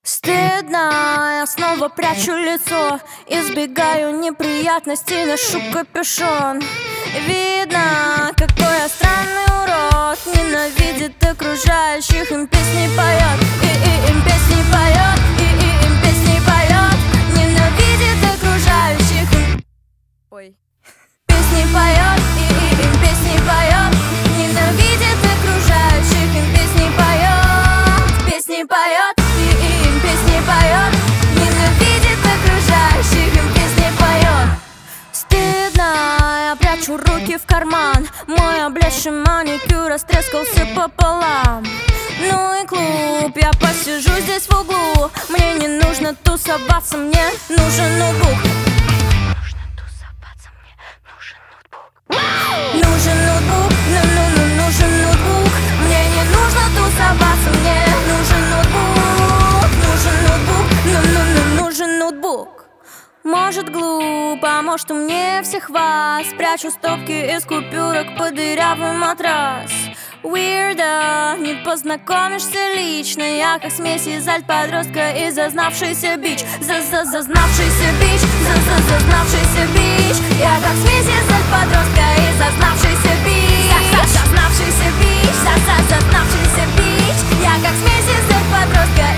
Стыдно, я снова прячу лицо, избегаю неприятностей, ношу капюшон. Видно, какой я странный урод, ненавидит окружающих, им песни поет, им песни поет, им песни поет, ненавидит окружающих, ой, песни поет, им песни поет, ненавидит окружающих, им песни поет, песни поет. Песни поет, ненавидит окружающих, им песни поет. Стыдно, я прячу руки в карман, мой облезший маникюр растрескался пополам. Ну и клуб, я посижу здесь в углу, мне не нужно тусоваться, мне нужен ноутбук. Нужен ноутбук, нужен ноутбук, мне не нужно тусоваться, мне нужен ноутбук. Нужен ноутбук. Может глупо, может умнее всех вас, прячу стопки из купюрок под дырявый матрас. Weirdo, не познакомишься лично, я как смесь из альт-подростка и зазнавшийся бич. Зазнавшийся бич, зазнавшийся бич. Я как смесь из альт-подростка и зазнавшийся бич. Зазнавшийся бич, зазнавшийся бич. Я как смесь из альт-подростка